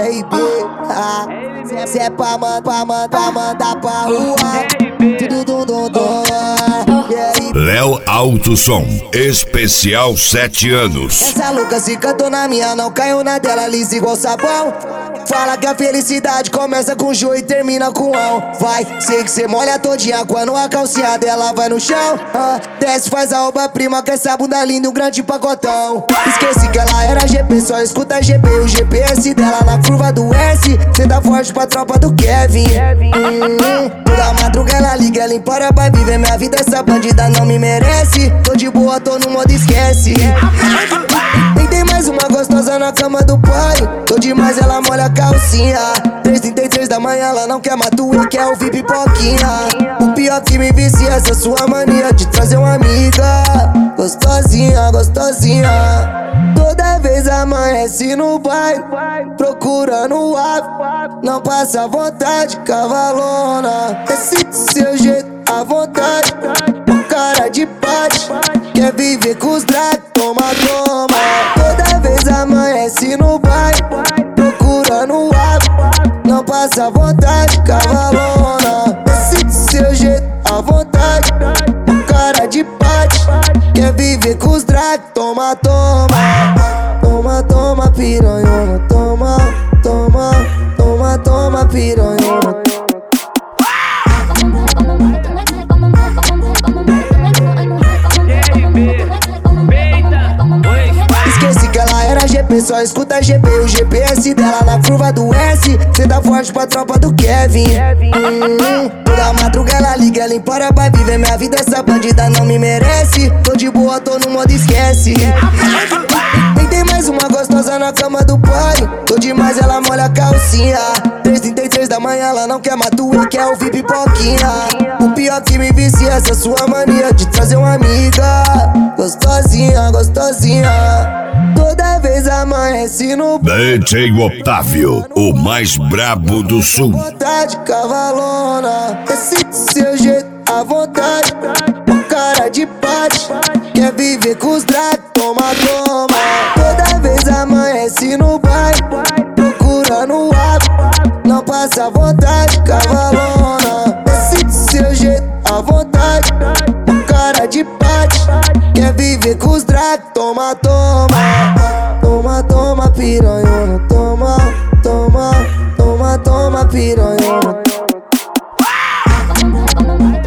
RB, cê é pra mandar pra rua. Tudo dom. Léo Alto-Som, especial 7 anos. Essa louca se cantou na minha, não caiu na dela, lisa igual sabão. Fala que a felicidade começa com Jô e termina com ão. Vai, sei que cê molha todinha quando a calcinha dela vai no chão. Desce, faz a obra-prima com essa bunda linda, um grande pacotão. Esqueci que ela era GP, só escuta GP. O GPS dela na curva do S. Cê tá forte pra tropa do Kevin. Toda madruga ela liga, ela empara pra viver minha vida, essa bandida não me merece. Tô de boa, tô no modo esquece. Tem mais uma gostosa na cama do pai. Tô demais, ela molha a calcinha. 3h33 da manhã, ela não quer matua, quer ouvir pipoquinha. O pior que me vicia é essa sua mania de trazer uma amiga gostosinha. Toda vez amanhece no bairro, procurando o ave. Não passa vontade, cavalona. Esse seu jeito, à vontade, um cara de pate. Quer viver com os drag, toma. Toda vez amanhece no bairro, procurando o ave. Não passa vontade, cavalona. Esse seu jeito, à vontade, um cara de pate. Quer viver com os drag, toma. Toma, piranhona, toma, piranhona. Esqueci que ela era GP, só escuta GP. O GPS dela na curva do S. Cê tá forte pra tropa do Kevin. Toda madruga ela liga, ela empara pra viver minha vida, essa bandida não me merece. Tô de boa, tô no modo esquece. Tem mais uma gostosa na cama do pai. Tô demais, ela molha a calcinha. 3h33 da manhã, ela não quer matua, quer ouvir pipoquinha. O pior que me vicia é essa sua mania de trazer uma amiga gostosinha. Toda vez amanhece no DJ Otávio, o mais brabo do sul. vontade, cavalona. Esse seu jeito, à vontade, um cara de pate. Quer viver com os drag, toma. Toda vez amanhece no bairro, procurando o ave. Não passa vontade, cavalona. Esse seu jeito, à vontade, um cara de pate. Quer viver com os drag, toma. Toma, piranhona, toma, piranhona.